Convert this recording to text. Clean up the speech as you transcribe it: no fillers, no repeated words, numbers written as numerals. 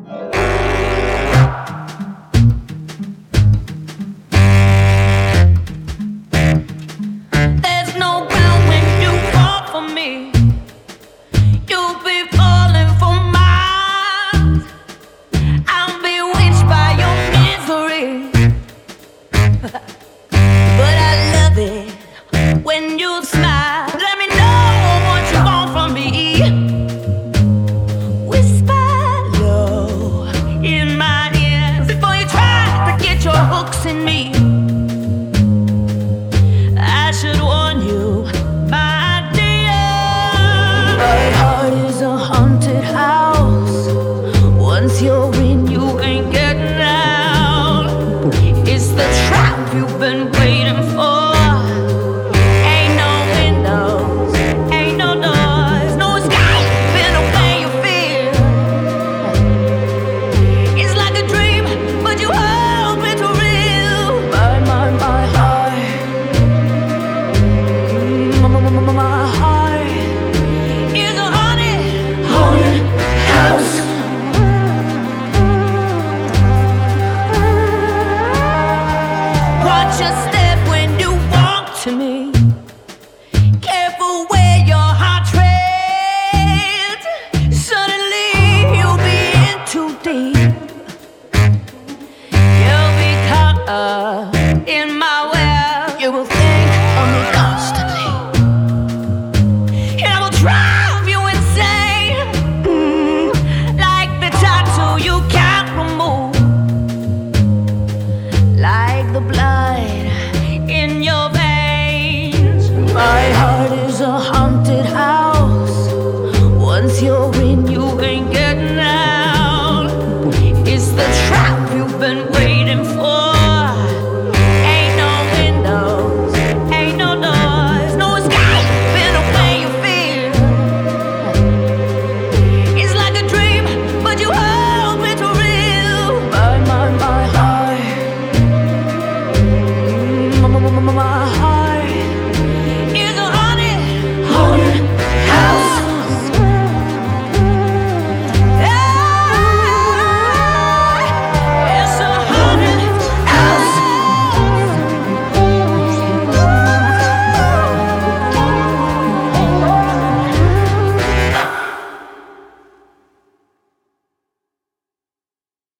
There's no ground when you fall for me. You'll be falling for mine. I'll be bewitched by your misery. But I love it when you smile. Let me know what you want from me. Whisper low in my ears before you try to get your hooks in me. I should warn you, my dear. My heart is a haunted house. Once you're